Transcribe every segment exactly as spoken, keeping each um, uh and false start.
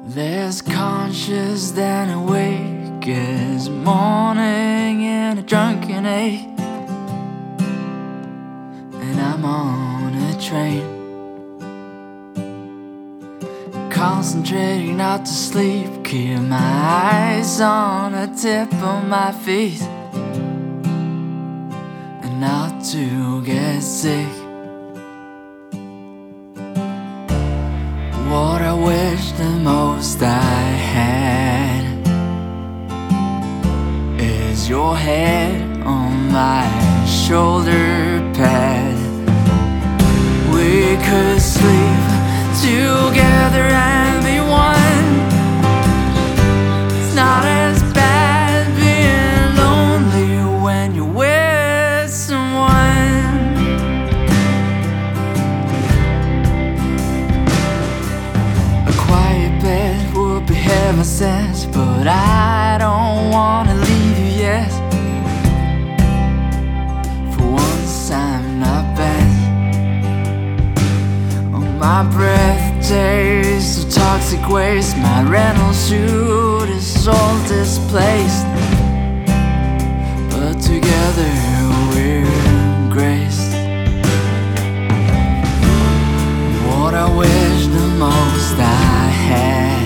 Less conscious than awake is morning in a drunken ache, and I'm on a train, concentrating not to sleep, keep my eyes on the tip of my feet, and not to get sick. What I wish the most I had is your head on my shoulder pad. We could sleep together and be one. It's not as bad being lonely when you're with someone. Heaven sent, but I don't wanna leave you yet. For once I'm not bad. Oh, my breath tastes of toxic waste. My rental suit is all displaced, but together we're graced. What I wish the most I had,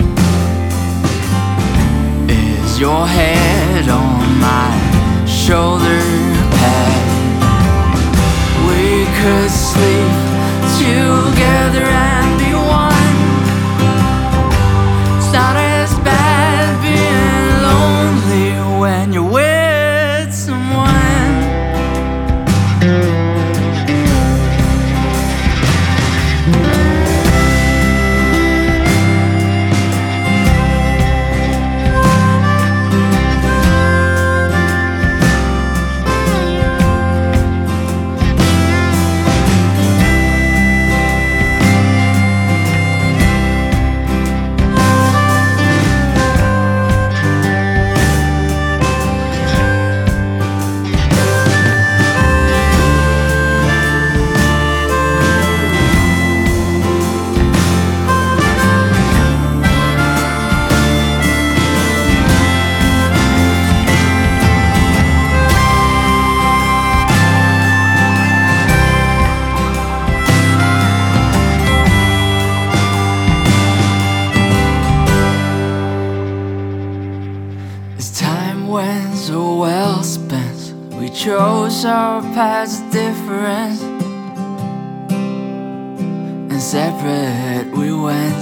your head on my shoulder pad. We could sleep together and be one. It's not as bad being lonely when you're with someone. Time went so well spent. We chose our paths different, and separate we went.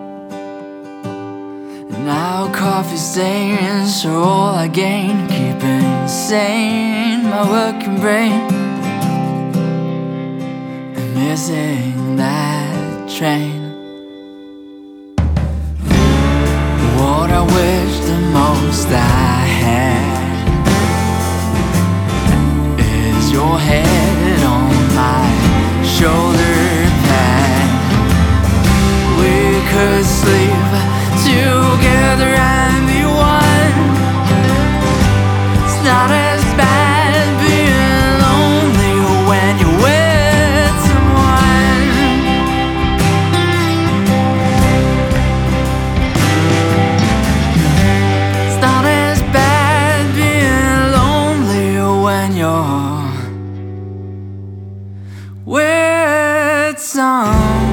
And now coffee stains are all I gain, keeping sane my working brain, and missing that train. What I wish the most I had is your head on my shoulder pad. We could sleep together and be one. It's not as bad being lonely when you're with someone. It's not as bad being lonely when you're with someone.